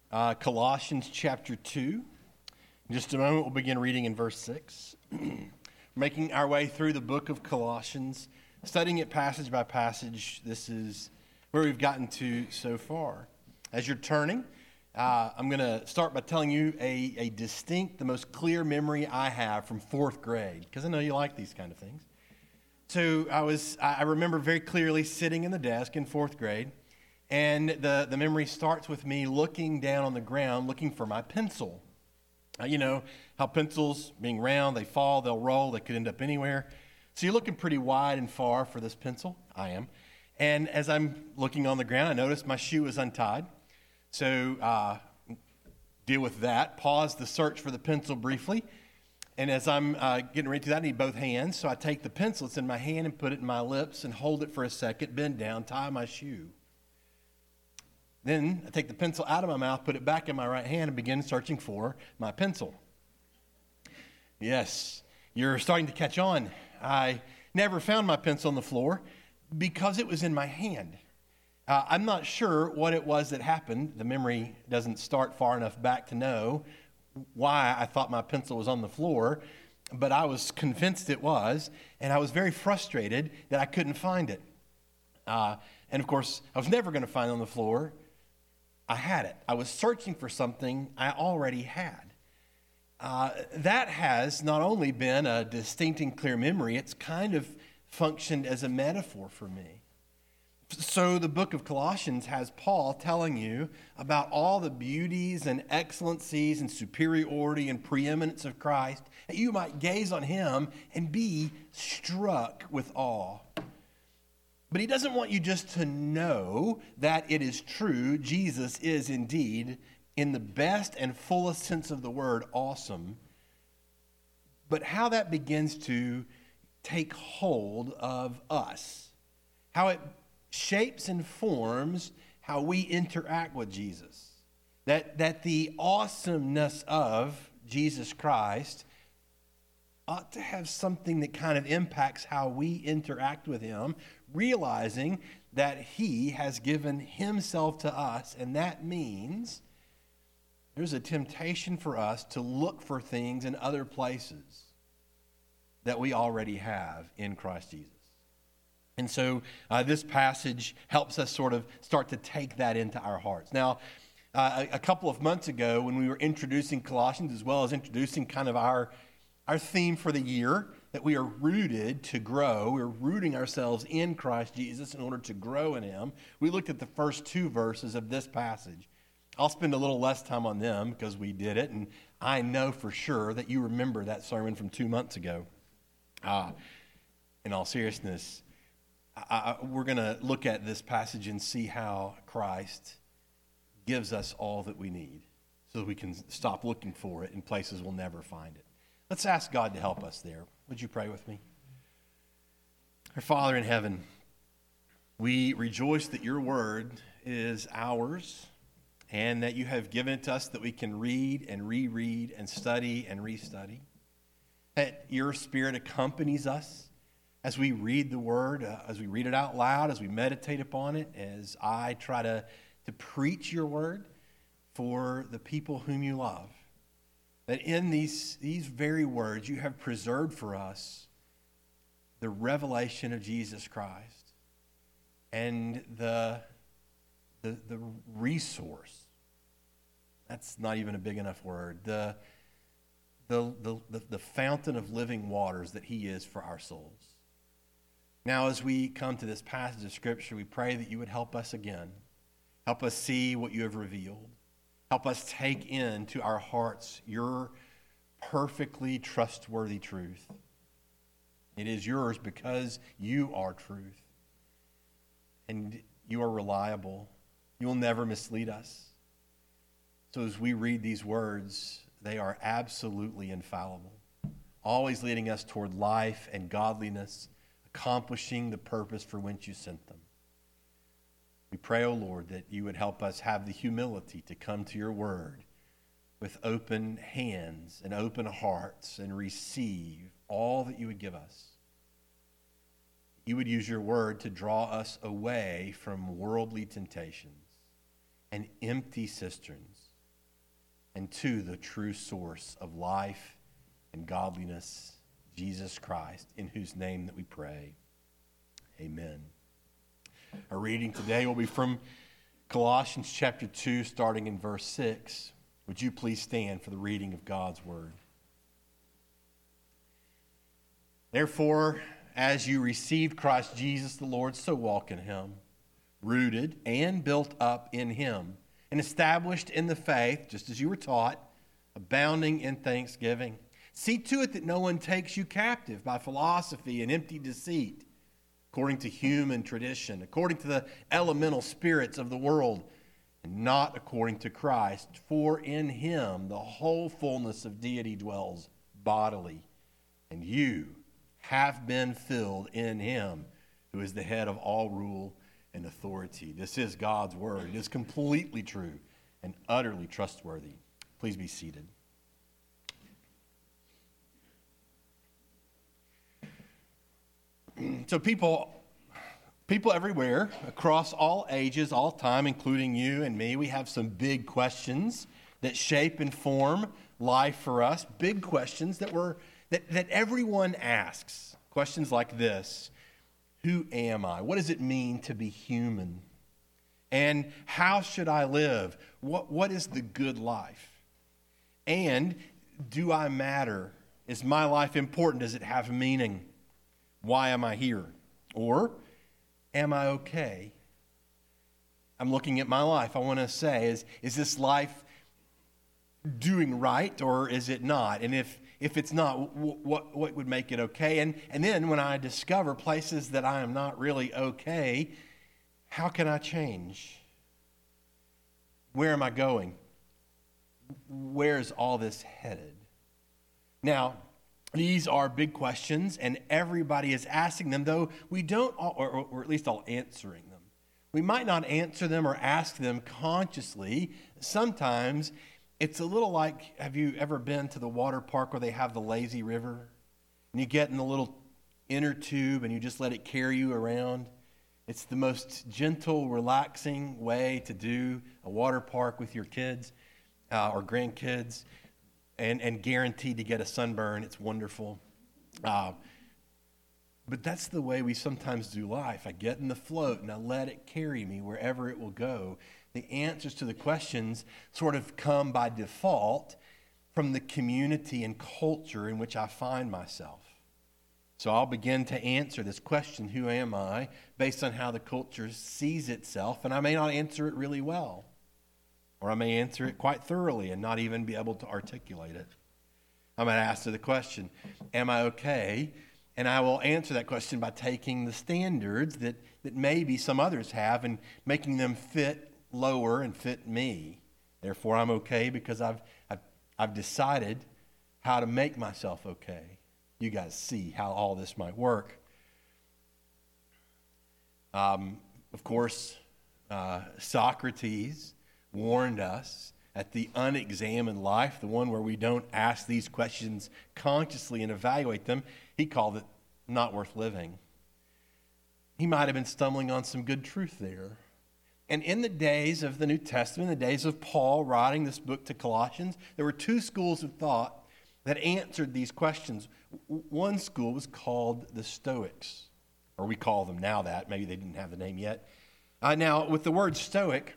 Colossians chapter 2. In just a moment, we'll begin reading in verse 6. Making our way through the book of Colossians, studying it passage by passage. This is where we've gotten to so far. As you're turning, I'm going to start by telling you a distinct, the most clear memory I have from fourth grade, because I know you like these kind of things. So I remember very clearly sitting in the desk in fourth grade, and the memory starts with me looking down on the ground, looking for my pencil. You know how pencils, being round, they fall, they'll roll, they could end up anywhere. So you're looking pretty wide and far for this pencil. I am. And as I'm looking on the ground, I noticed my shoe is untied. So deal with that. Pause the search for the pencil briefly. And as I'm getting ready to do that, I need both hands. So I take the pencil that's in my hand and put it in my lips and hold it for a second, bend down, tie my shoe. Then I take the pencil out of my mouth, put it back in my right hand, and begin searching for my pencil. Yes, you're starting to catch on. I never found my pencil on the floor because it was in my hand. I'm not sure what it was that happened. The memory doesn't start far enough back to know why I thought my pencil was on the floor, but I was convinced it was, and I was very frustrated that I couldn't find it. And of course, I was never going to find it on the floor. I had it. I was searching for something I already had. That has not only been a distinct and clear memory, it's kind of functioned as a metaphor for me. So the book of Colossians has Paul telling you about all the beauties and excellencies and superiority and preeminence of Christ, that you might gaze on him and be struck with awe. But he doesn't want you just to know that it is true. Jesus is indeed, in the best and fullest sense of the word, awesome. But how that begins to take hold of us, how it shapes and forms how we interact with Jesus. That the awesomeness of Jesus Christ ought to have something that kind of impacts how we interact with him, realizing that he has given himself to us, and that means there's a temptation for us to look for things in other places that we already have in Christ Jesus. And so this passage helps us sort of start to take that into our hearts. Now, a couple of months ago, when we were introducing Colossians, as well as introducing kind of our theme for the year, that we are rooted to grow. We're rooting ourselves in Christ Jesus in order to grow in him. We looked at the first two verses of this passage. I'll spend a little less time on them because we did it, and I know for sure that you remember that sermon from 2 months ago. In all seriousness, we're going to look at this passage and see how Christ gives us all that we need so that we can stop looking for it in places we'll never find it. Let's ask God to help us there. Would you pray with me? Our Father in heaven, we rejoice that your word is ours and that you have given it to us that we can read and reread and study and restudy. That your Spirit accompanies us as we read the word, as we read it out loud, as we meditate upon it, as I try to preach your word for the people whom you love. That in these very words you have preserved for us the revelation of Jesus Christ and the resource. That's not even a big enough word. The fountain of living waters that he is for our souls. Now, as we come to this passage of Scripture, we pray that you would help us again. Help us see what you have revealed. Help us take into our hearts your perfectly trustworthy truth. It is yours because you are truth. And you are reliable. You will never mislead us. So as we read these words, they are absolutely infallible, always leading us toward life and godliness, accomplishing the purpose for which you sent them. We pray, O Lord, that you would help us have the humility to come to your word with open hands and open hearts and receive all that you would give us. You would use your word to draw us away from worldly temptations and empty cisterns and to the true source of life and godliness, Jesus Christ, in whose name that we pray. Amen. Our reading today will be from Colossians chapter 2, starting in verse 6. Would you please stand for the reading of God's word? Therefore, as you received Christ Jesus the Lord, so walk in him, rooted and built up in him, and established in the faith, just as you were taught, abounding in thanksgiving. See to it that no one takes you captive by philosophy and empty deceit, according to human tradition, according to the elemental spirits of the world, and not according to Christ. For in him the whole fullness of deity dwells bodily, and you have been filled in him, who is the head of all rule and authority. This is God's word. It is completely true and utterly trustworthy. Please be seated. So people everywhere, across all ages, all time, including you and me, we have some big questions that shape and form life for us. Big questions that everyone asks. Questions like this: who am I? What does it mean to be human? And how should I live? What is the good life? And do I matter? Is my life important? Does it have meaning? Why am I here? Or am I okay? I'm looking at my life. I want to say, is this life doing right or is it not? And if it's not, what would make it okay? And then when I discover places that I am not really okay, how can I change? Where am I going? Where's all this headed? Now, these are big questions, and everybody is asking them, though we don't, or at least all answering them. We might not answer them or ask them consciously. Sometimes it's a little like, have you ever been to the water park where they have the lazy river? And you get in the little inner tube and you just let it carry you around. It's the most gentle, relaxing way to do a water park with your kids or grandkids, and guaranteed to get a sunburn. It's wonderful. But that's the way we sometimes do life. I get in the float and I let it carry me wherever it will go. The answers to the questions sort of come by default from the community and culture in which I find myself. So I'll begin to answer this question, who am I, based on how the culture sees itself, and I may not answer it really well, or I may answer it quite thoroughly and not even be able to articulate it. I might ask the question, am I okay? And I will answer that question by taking the standards that maybe some others have and making them fit lower and fit me. Therefore, I'm okay because I've decided how to make myself okay. You guys see how all this might work. Of course, Socrates warned us at the unexamined life, the one where we don't ask these questions consciously and evaluate them. He called it not worth living. He might have been stumbling on some good truth there. And in the days of the New Testament, the days of Paul writing this book to Colossians, there were two schools of thought that answered these questions. One school was called the Stoics, or we call them now that. Maybe they didn't have the name yet. Now, with the word Stoic,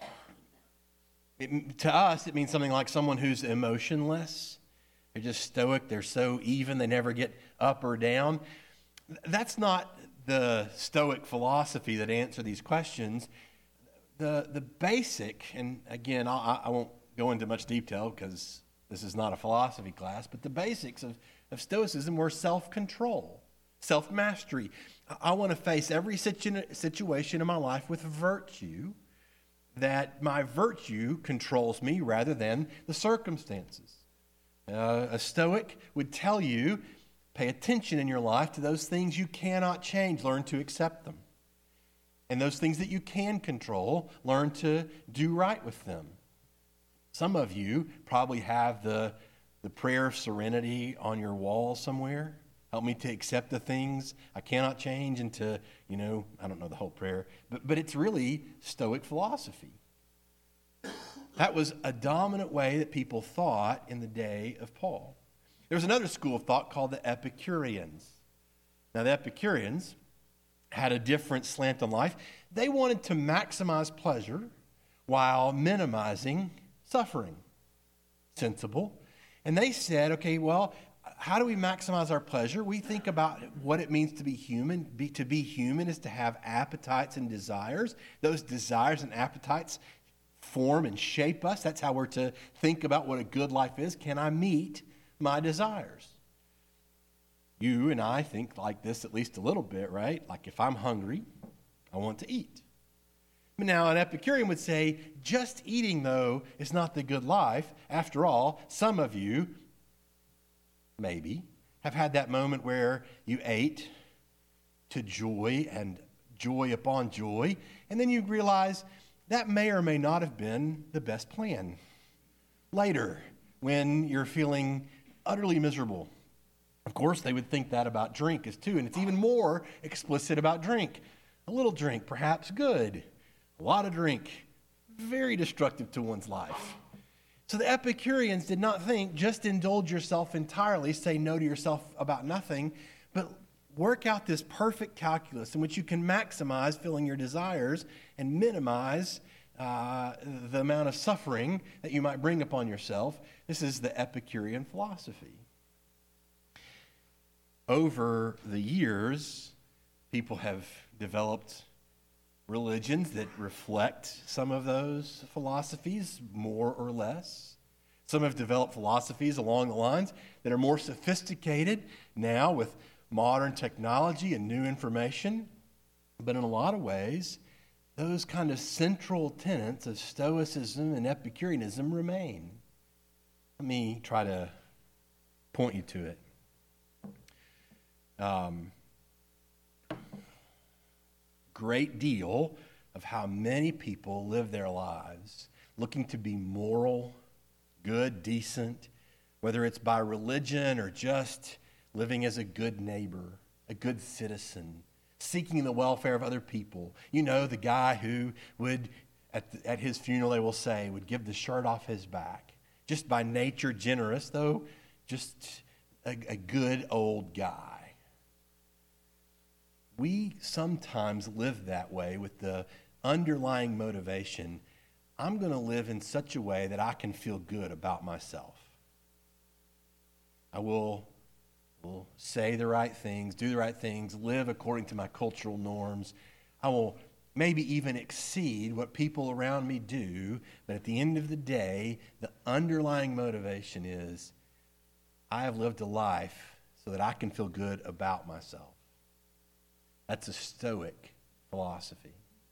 to us, it means something like someone who's emotionless. They're just stoic. They're so even. They never get up or down. That's not the Stoic philosophy that answer these questions. The basic, and again, I won't go into much detail because this is not a philosophy class, but the basics of Stoicism were self-control, self-mastery. I want to face every situation in my life with virtue, that my virtue controls me rather than the circumstances. A Stoic would tell you, pay attention in your life to those things you cannot change, learn to accept them. And those things that you can control, learn to do right with them. Some of you probably have the prayer of serenity on your wall somewhere. Help me to accept the things I cannot change and to, I don't know the whole prayer, but it's really Stoic philosophy. That was a dominant way that people thought in the day of Paul. There was another school of thought called the Epicureans. Now, the Epicureans had a different slant on life. They wanted to maximize pleasure while minimizing suffering. Sensible. And they said, okay, well, how do we maximize our pleasure? We think about what it means to be human. To be human is to have appetites and desires. Those desires and appetites form and shape us. That's how we're to think about what a good life is. Can I meet my desires? You and I think like this at least a little bit, right? Like if I'm hungry, I want to eat. But now an Epicurean would say, just eating, though, is not the good life. After all, some of you, maybe, have had that moment where you ate to joy and joy upon joy, and then you realize that may or may not have been the best plan. Later, when you're feeling utterly miserable, of course, they would think that about drink as too, and it's even more explicit about drink. A little drink, perhaps good. A lot of drink, very destructive to one's life. So the Epicureans did not think, just indulge yourself entirely, say no to yourself about nothing, but work out this perfect calculus in which you can maximize filling your desires and minimize the amount of suffering that you might bring upon yourself. This is the Epicurean philosophy. Over the years, people have developed religions that reflect some of those philosophies, more or less. Some have developed philosophies along the lines that are more sophisticated now with modern technology and new information. But in a lot of ways, those kind of central tenets of Stoicism and Epicureanism remain. Let me try to point you to it. Great deal of how many people live their lives looking to be moral, good, decent, whether it's by religion or just living as a good neighbor, a good citizen, seeking the welfare of other people. You know, the guy who would, at his funeral, they will say, would give the shirt off his back. Just by nature generous, though, just a good old guy. We sometimes live that way with the underlying motivation, I'm going to live in such a way that I can feel good about myself. I will say the right things, do the right things, live according to my cultural norms. I will maybe even exceed what people around me do, but at the end of the day, the underlying motivation is I have lived a life so that I can feel good about myself. That's a Stoic philosophy.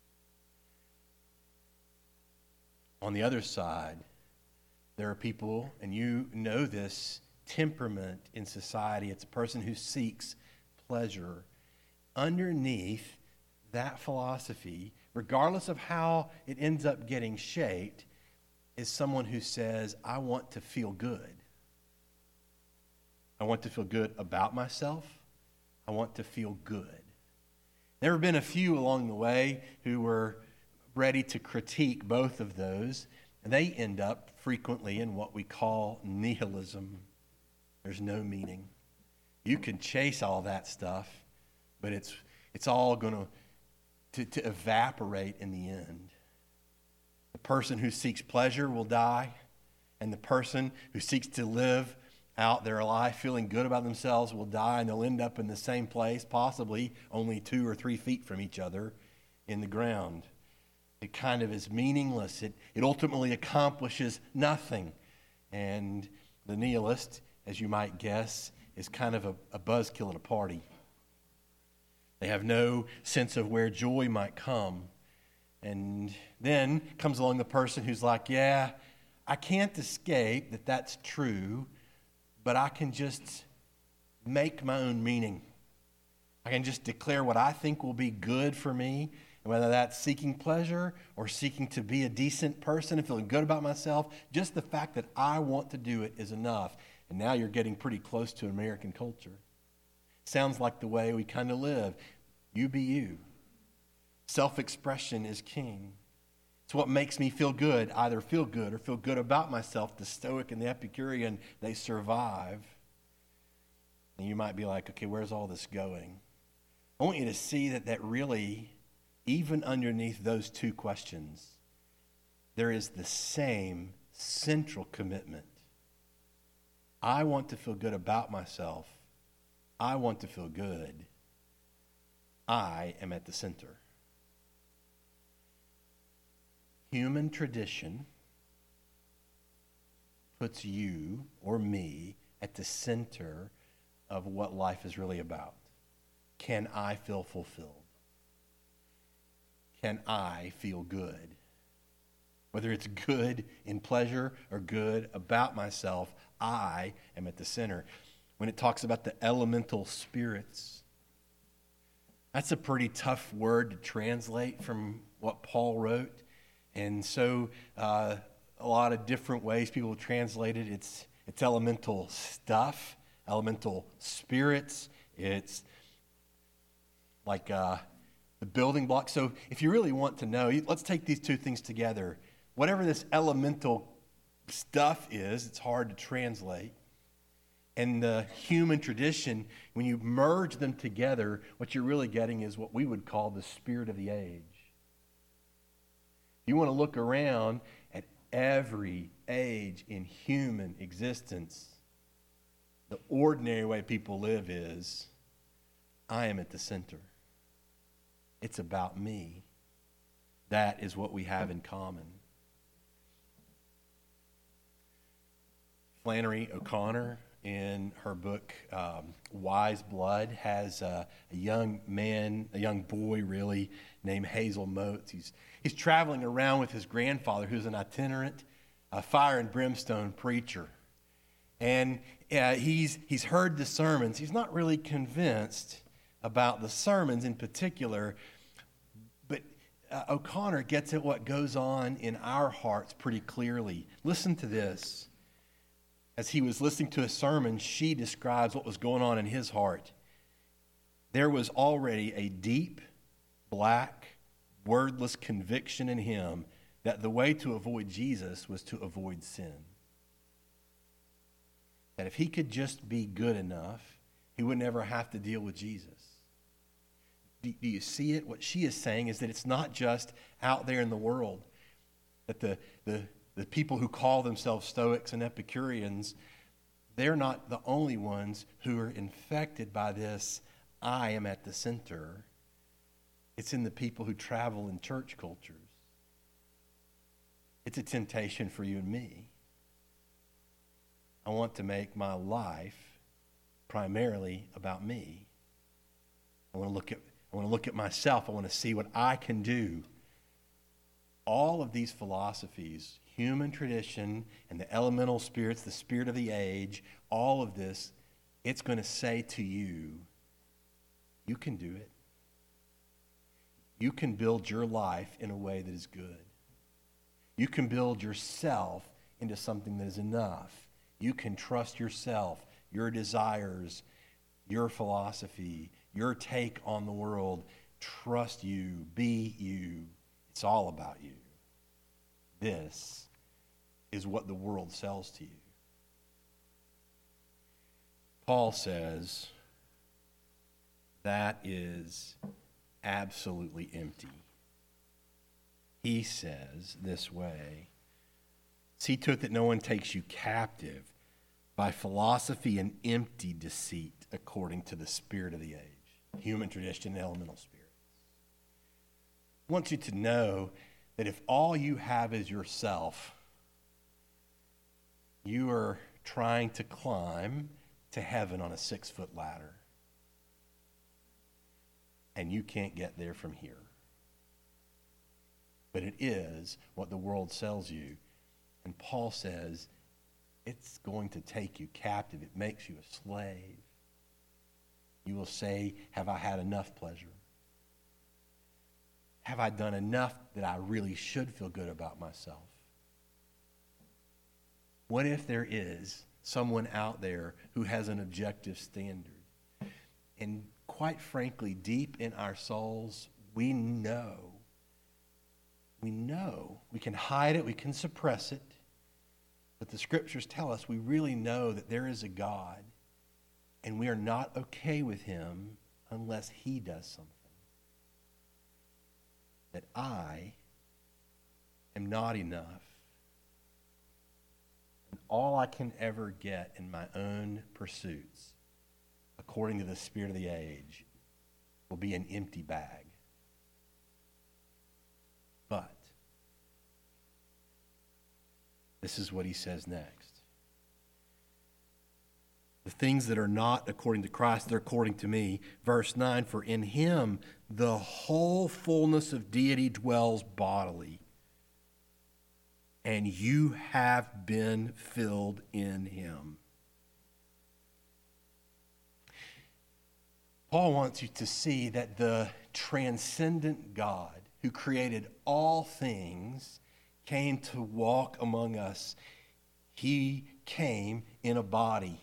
On the other side, there are people, and you know this temperament in society. It's a person who seeks pleasure. Underneath that philosophy, regardless of how it ends up getting shaped, is someone who says, I want to feel good. I want to feel good about myself. I want to feel good. There have been a few along the way who were ready to critique both of those, and they end up frequently in what we call nihilism. There's no meaning. You can chase all that stuff, but it's all going to evaporate in the end. The person who seeks pleasure will die, and the person who seeks to live out their life feeling good about themselves will die, and they'll end up in the same place, possibly only 2 or 3 feet from each other in the ground. It kind of is meaningless. It ultimately accomplishes nothing. And the nihilist, as you might guess, is kind of a buzzkill at a party. They have no sense of where joy might come. And then comes along the person who's like, yeah, I can't escape that that's true, but I can just make my own meaning. I can just declare what I think will be good for me, and whether that's seeking pleasure or seeking to be a decent person and feeling good about myself, just the fact that I want to do it is enough. And now you're getting pretty close to American culture. Sounds like the way we kind of live. You be you. Self-expression is king. It's what makes me feel good, either feel good or feel good about myself. The Stoic and the Epicurean, they survive. And you might be like, okay, where's all this going? I want you to see that really, even underneath those two questions, there is the same central commitment. I want to feel good about myself. I want to feel good. I am at the center. Human tradition puts you or me at the center of what life is really about. Can I feel fulfilled? Can I feel good? Whether it's good in pleasure or good about myself, I am at the center. When it talks about the elemental spirits, that's a pretty tough word to translate from what Paul wrote. And so a lot of different ways people translate it. It's elemental stuff, elemental spirits. It's like the building blocks. So if you really want to know, let's take these two things together. Whatever this elemental stuff is, it's hard to translate. And the human tradition, when you merge them together, what you're really getting is what we would call the spirit of the age. You want to look around at every age in human existence. The ordinary way people live is, I am at the center. It's about me. That is what we have in common. Flannery O'Connor, in her book Wise Blood, has a young man, a young boy really, named Hazel Motes. He's traveling around with his grandfather, who's an itinerant fire and brimstone preacher. And he's heard the sermons. He's not really convinced about the sermons in particular, but O'Connor gets at what goes on in our hearts pretty clearly. Listen to this. As he was listening to a sermon, she describes what was going on in his heart. There was already a deep, black, wordless conviction in him that the way to avoid Jesus was to avoid sin. That if he could just be good enough, he would never have to deal with Jesus. Do you see it? What she is saying is that it's not just out there in the world, that the people who call themselves Stoics and Epicureans, they're not the only ones who are infected by this, I am at the center. It's in the people who travel in church cultures. It's a temptation for you and me. I want to make my life primarily about me. I want to look at myself. I want to see what I can do. All of these philosophies, human tradition and the elemental spirits, the spirit of the age, all of this, it's going to say to you, you can do it. You can build your life in a way that is good. You can build yourself into something that is enough. You can trust yourself, your desires, your philosophy, your take on the world. Trust you, be you. It's all about you. This is what the world sells to you. Paul says that is absolutely empty. He says this way, see to it that no one takes you captive by philosophy and empty deceit according to the spirit of the age, human tradition and elemental spirits. I want you to know that if all you have is yourself, you are trying to climb to heaven on a 6-foot ladder. And you can't get there from here. But it is what the world sells you. And Paul says it's going to take you captive. It makes you a slave. You will say, have I had enough pleasure? Have I done enough that I really should feel good about myself? What if there is someone out there who has an objective standard? And quite frankly, deep in our souls, we know We know. We can hide it. We can suppress it. But the scriptures tell us we really know that there is a God, and we are not okay with him unless he does something. That I am not enough. And all I can ever get in my own pursuits, according to the spirit of the age, will be an empty bag. But this is what he says next. The things that are not according to Christ, they're according to me. Verse 9, for in him the whole fullness of deity dwells bodily, and you have been filled in him. Paul wants you to see that the transcendent God who created all things came to walk among us. He came in a body.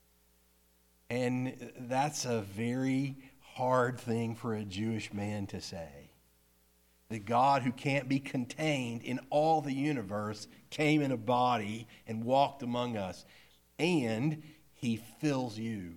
And that's a very hard thing for a Jewish man to say. The God who can't be contained in all the universe came in a body and walked among us. And he fills you.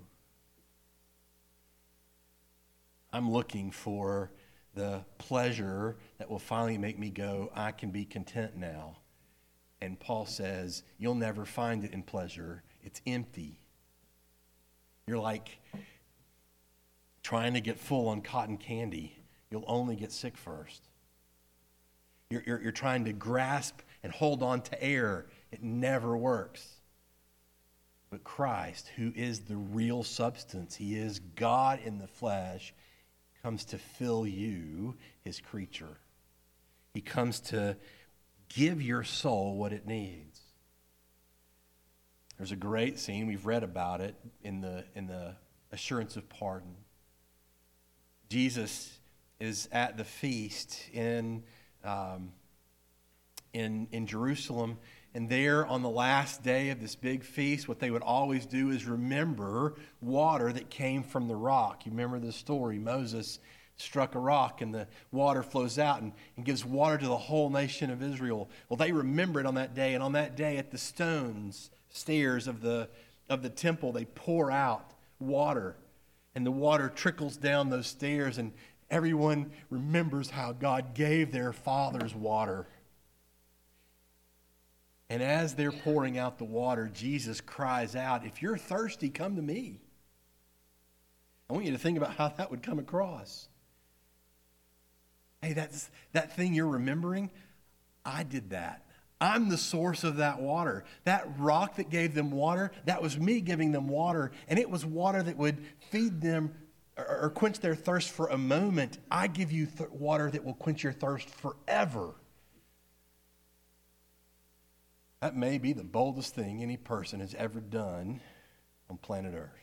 I'm looking for the pleasure that will finally make me go, I can be content now. And Paul says, you'll never find it in pleasure. It's empty. You're like trying to get full on cotton candy. You'll only get sick first. You're trying to grasp and hold on to air. It never works. But Christ, who is the real substance, he is God in the flesh, comes to fill you, his creature. He comes to give your soul what it needs. There's a great scene, we've read about it in the assurance of pardon. Jesus is at the feast in Jerusalem, and there on the last day of this big feast, what they would always do is remember water that came from the rock. You remember the story. Moses struck a rock and the water flows out and gives water to the whole nation of Israel. Well, they remember it on that day, and on that day at the stairs of the temple, they pour out water, and the water trickles down those stairs, and everyone remembers how God gave their fathers water. And as they're pouring out the water, Jesus cries out, if you're thirsty, come to me. I want you to think about how that would come across. Hey, that thing you're remembering, I did that. I'm the source of that water. That rock that gave them water, that was me giving them water. And it was water that would feed them or quench their thirst for a moment. I give you water that will quench your thirst forever. That may be the boldest thing any person has ever done on planet Earth.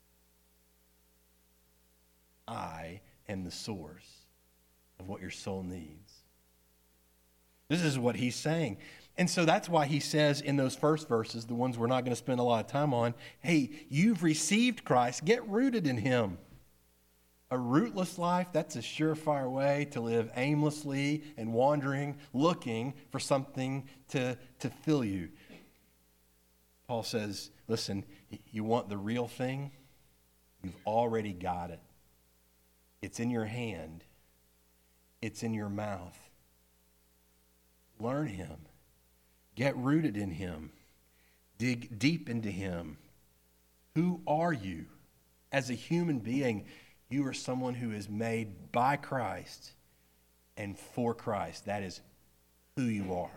I am the source of what your soul needs. This is what he's saying. And so that's why he says in those first verses, the ones we're not going to spend a lot of time on, hey, you've received Christ, get rooted in him. A rootless life, that's a surefire way to live aimlessly and wandering, looking for something to fill you. Paul says, listen, you want the real thing? You've already got it. It's in your hand. It's in your mouth. Learn him. Get rooted in him. Dig deep into him. Who are you? As a human being, you are someone who is made by Christ and for Christ. That is who you are.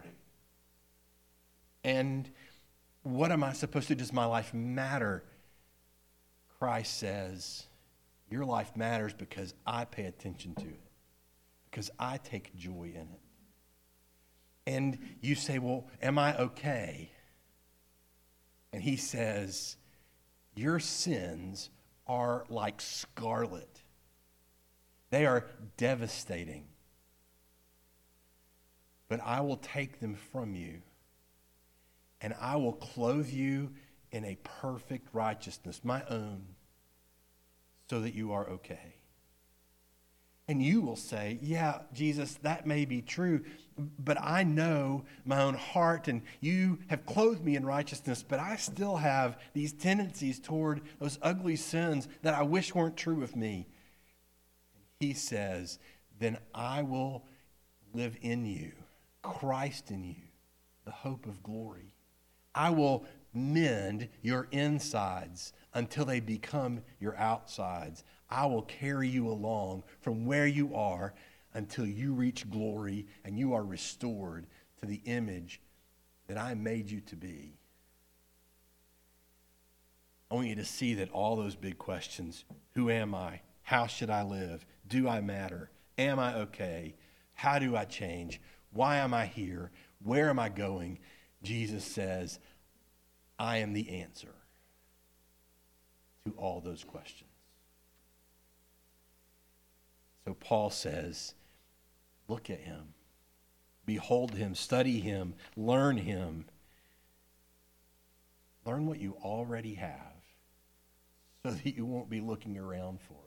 And what am I supposed to do? Does my life matter? Christ says, your life matters because I pay attention to it, because I take joy in it. And you say, well, am I okay? And he says, your sins are like scarlet. They are devastating. But I will take them from you, and I will clothe you in a perfect righteousness, my own, so that you are okay. And you will say, yeah, Jesus, that may be true, but I know my own heart, and you have clothed me in righteousness, but I still have these tendencies toward those ugly sins that I wish weren't true of me. He says, then I will live in you, Christ in you, the hope of glory. I will mend your insides until they become your outsides. I will carry you along from where you are until you reach glory and you are restored to the image that I made you to be. I want you to see that all those big questions, who am I? How should I live? Do I matter? Am I okay? How do I change? Why am I here? Where am I going? Jesus says, I am the answer to all those questions. So Paul says, look at him, behold him, study him, learn him. Learn what you already have so that you won't be looking around for it.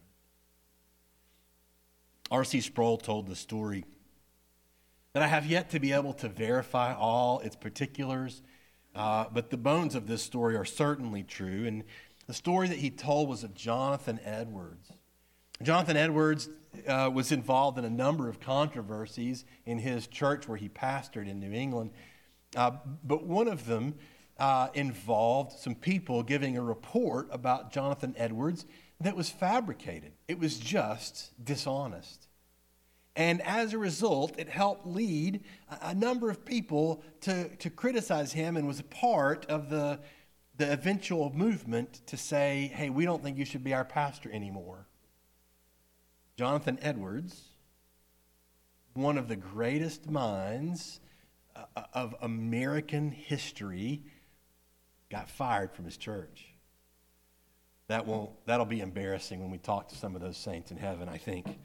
R.C. Sproul told the story that I have yet to be able to verify all its particulars, but the bones of this story are certainly true. And the story that he told was of Jonathan Edwards. Jonathan Edwards was involved in a number of controversies in his church where he pastored in New England. But one of them involved some people giving a report about Jonathan Edwards that was fabricated. It was just dishonest. And as a result, it helped lead a number of people to criticize him and was a part of the eventual movement to say, hey, we don't think you should be our pastor anymore. Jonathan Edwards, one of the greatest minds of American history, got fired from his church. That'll be embarrassing when we talk to some of those saints in heaven, I think.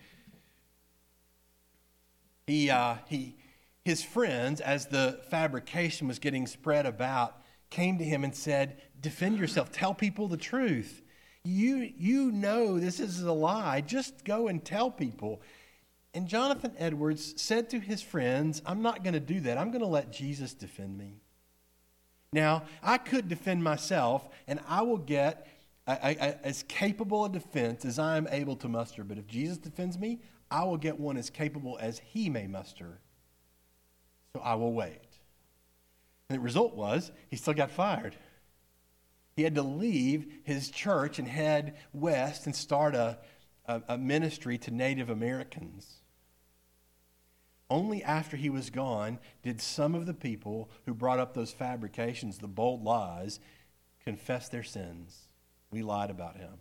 His friends, as the fabrication was getting spread about, came to him and said, defend yourself, tell people the truth. You know this is a lie, just go and tell people. And Jonathan Edwards said to his friends, I'm not going to do that. I'm going to let Jesus defend me. Now, I could defend myself, and I will get as capable a defense as I am able to muster. But if Jesus defends me, I will get one as capable as he may muster. So I will wait. And the result was, he still got fired. He had to leave his church and head west and start a ministry to Native Americans. Only after he was gone did some of the people who brought up those fabrications, the bold lies, confess their sins. We lied about him.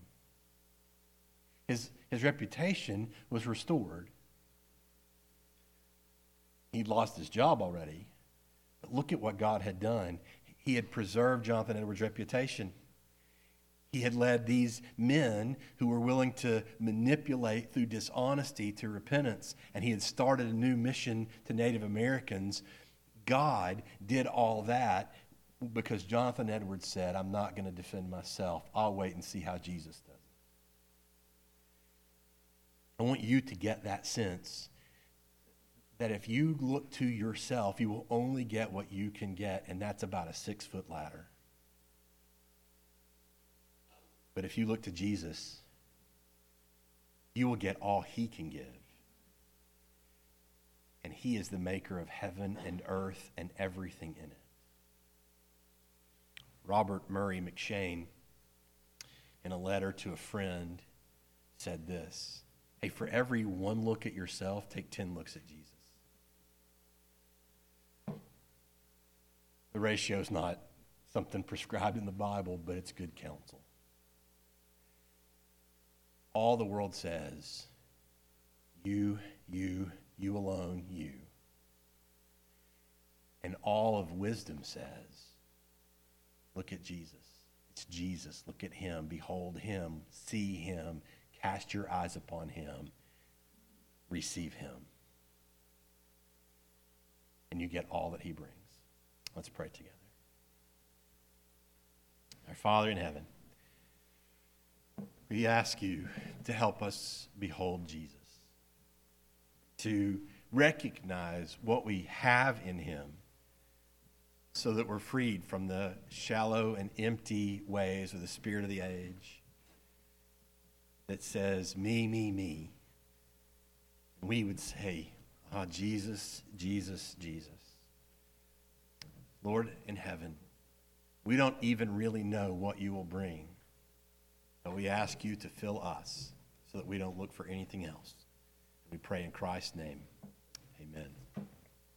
His reputation was restored. He'd lost his job already. But look at what God had done. He had preserved Jonathan Edwards' reputation. He had led these men who were willing to manipulate through dishonesty to repentance, and he had started a new mission to Native Americans. God did all that because Jonathan Edwards said, I'm not going to defend myself. I'll wait and see how Jesus does it. I want you to get that sense that if you look to yourself, you will only get what you can get, and that's about a 6-foot ladder. But if you look to Jesus, you will get all he can give. And he is the maker of heaven and earth and everything in it. Robert Murray McShane, in a letter to a friend, said this, hey, for every one look at yourself, take 10 looks at Jesus. The ratio is not something prescribed in the Bible, but it's good counsel. All the world says, you alone, you. And all of wisdom says, look at Jesus. It's Jesus. Look at him. Behold him. See him. Cast your eyes upon him. Receive him. And you get all that he brings. Let's pray together. Our Father in heaven, we ask you to help us behold Jesus. to recognize what we have in him so that we're freed from the shallow and empty ways of the spirit of the age that says, me, me, me. And we would say, oh, Jesus, Jesus, Jesus. Lord in heaven, we don't even really know what you will bring, but we ask you to fill us so that we don't look for anything else. We pray in Christ's name. Amen.